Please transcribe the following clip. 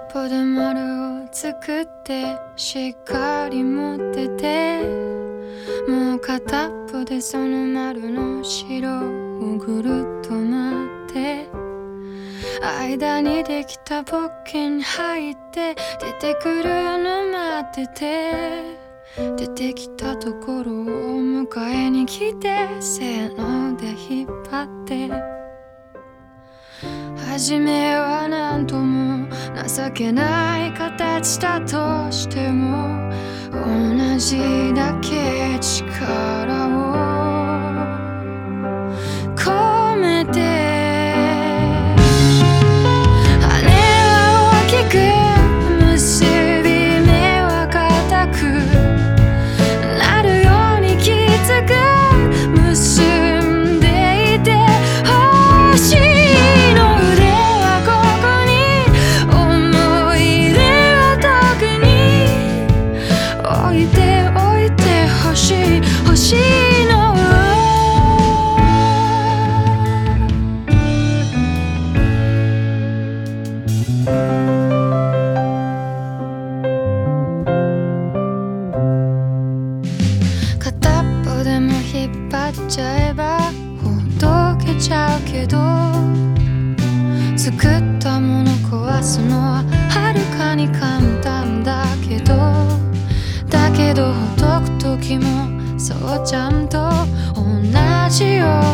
ぽで丸を作ってしっかり持ってて、もう片っぽでその丸の後ろをぐるっと回って、間にできたポッケに入って出てくるの待ってて、出てきたところを迎えに来て、せーので引っ張って、初めはなんとも情けない形だとしても、同じだけ力を込めて、羽は大きく結び目は固くなるようにきつく結んでいて、星の腕はここに、思い出は特に置いておいてほしい、星の片っぽでも引っ張っちゃえばほどけちゃうけど、作ったもの壊すのははるかに簡単だけど、だけどほどく時もそうちゃんと同じよ